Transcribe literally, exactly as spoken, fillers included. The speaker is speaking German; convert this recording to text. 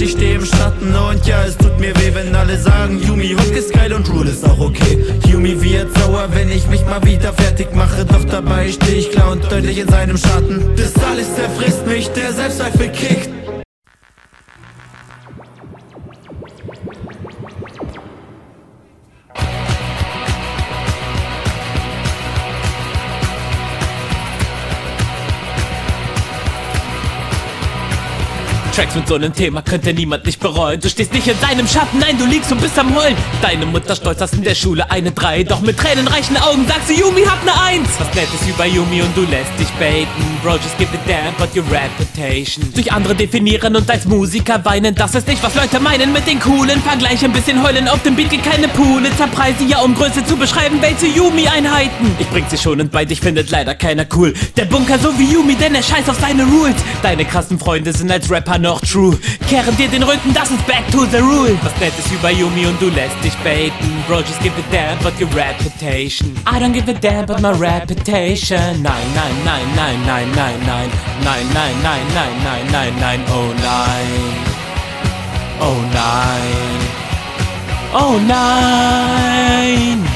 ich steh im Schatten. Und ja, es tut mir weh, wenn alle sagen, Yumi, Hook ist geil und Rule ist auch okay. Yumi wird sauer, wenn ich mich mal wieder fertig mache, doch dabei steh ich klar und deutlich in seinem Schatten. Das alles zerfrisst mich, der Selbstzweifel kickt. Tracks mit so einem Thema könnte niemand nicht bereuen. Du stehst nicht in deinem Schatten, nein, du liegst und bist am Heulen. Deine Mutter stolz hast in der Schule eine drei, doch mit tränenreichen Augen sagt sie, Yumi hat ne eins. Was Nettes über Yumi und du lässt dich baiten. Bro, just give a damn about your reputation. Durch andere definieren und als Musiker weinen, das ist nicht, was Leute meinen mit den coolen Vergleichen. Ein bisschen heulen auf dem Beat geht keine Pulitzer-Preise, ja, um Größe zu beschreiben, welche Yumi-Einheiten. Ich bring sie schonend bei, dich findet leider keiner cool. Der Bunker so wie Yumi, denn er scheißt auf seine Rules. Deine krassen Freunde sind als Rapper noch true, kehren dir den Rücken, das ist back to the rule. Was Nettes über Yumi und du lässt dich baiten. Bro, just give a damn about your reputation. I don't give a damn about my reputation. Nein, nein, nein, nein, nein, nein, nein. Nein, nein, nein, nein, nein, nein, nein, oh nein. Oh nein. Oh nein.